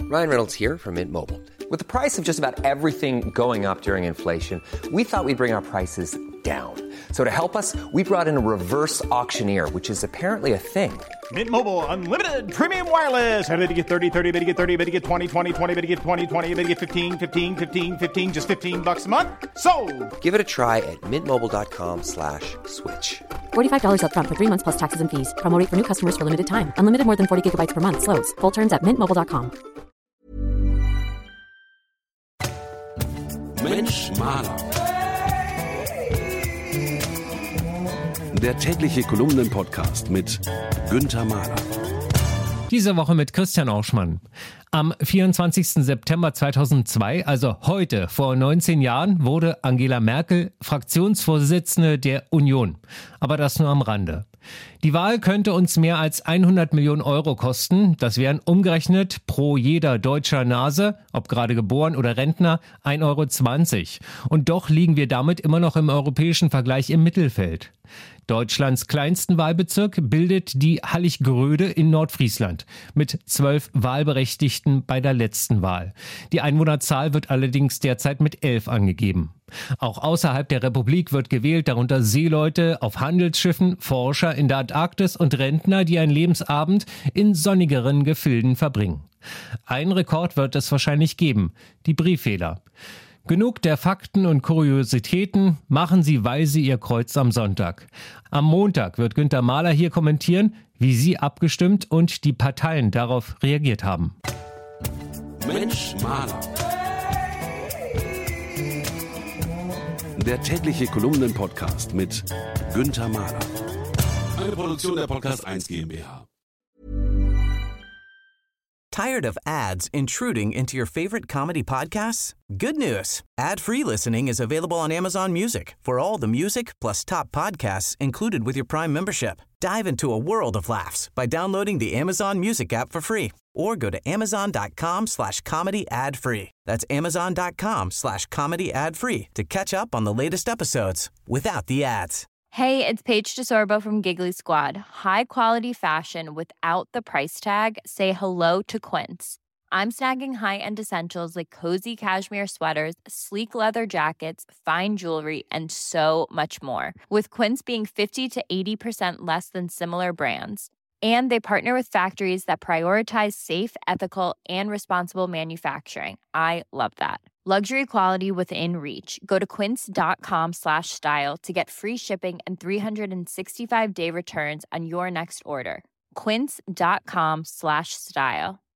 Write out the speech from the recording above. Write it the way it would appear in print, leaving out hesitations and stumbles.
Ryan Reynolds here from Mint Mobile. With the price of just about everything going up during inflation, we thought we'd bring our prices down. So to help us, we brought in a reverse auctioneer, which is apparently a thing. Mint Mobile Unlimited Premium Wireless. How to get 30, 30, bit to get 30, bit to get 20, 20, 20, bit to get 20, 20, bit to get 15, 15, 15, 15, just $15 a month? Sold! Give it a try at mintmobile.com/switch. $45 up front for 3 months plus taxes and fees. Promo rate for new customers for limited time. Unlimited more than 40 gigabytes per month. Slows full terms at mintmobile.com. Mensch Maler. Der tägliche Kolumnen-Podcast mit Günther Mahler. Diese Woche mit Christian Orschmann. Am 24. September 2002, also heute vor 19 Jahren, wurde Angela Merkel Fraktionsvorsitzende der Union. Aber das nur am Rande. Die Wahl könnte uns mehr als 100 Millionen Euro kosten. Das wären umgerechnet pro jeder deutscher Nase, ob gerade geboren oder Rentner, 1,20 Euro. Und doch liegen wir damit immer noch im europäischen Vergleich im Mittelfeld. Deutschlands kleinsten Wahlbezirk bildet die Hallig-Gröde in Nordfriesland mit 12 Wahlberechtigten bei der letzten Wahl. Die Einwohnerzahl wird allerdings derzeit mit 11 angegeben. Auch außerhalb der Republik wird gewählt, darunter Seeleute auf Handelsschiffen, Forscher in der Antarktis und Rentner, die einen Lebensabend in sonnigeren Gefilden verbringen. Ein Rekord wird es wahrscheinlich geben: die Briefwähler. Genug der Fakten und Kuriositäten, machen Sie weise Ihr Kreuz am Sonntag. Am Montag wird Günther Mahler hier kommentieren, wie Sie abgestimmt und die Parteien darauf reagiert haben. Mensch Maler. Der tägliche Kolumnen-Podcast mit Günther Mahler. Eine Produktion der Podcast 1 GmbH. Tired of ads intruding into your favorite comedy podcasts? Good news. Ad-free listening is available on Amazon Music for all the music plus top podcasts included with your Prime membership. Dive into a world of laughs by downloading the Amazon Music app for free or go to amazon.com/comedy ad-free. That's amazon.com/comedy ad-free to catch up on the latest episodes without the ads. Hey, it's Paige DeSorbo from Giggly Squad. High quality fashion without the price tag. Say hello to Quince. I'm snagging high-end essentials like cozy cashmere sweaters, sleek leather jackets, fine jewelry, and so much more. With Quince being 50 to 80% less than similar brands. And they partner with factories that prioritize safe, ethical, and responsible manufacturing. I love that. Luxury quality within reach. Go to quince.com/style to get free shipping and 365-day returns on your next order. Quince.com/style.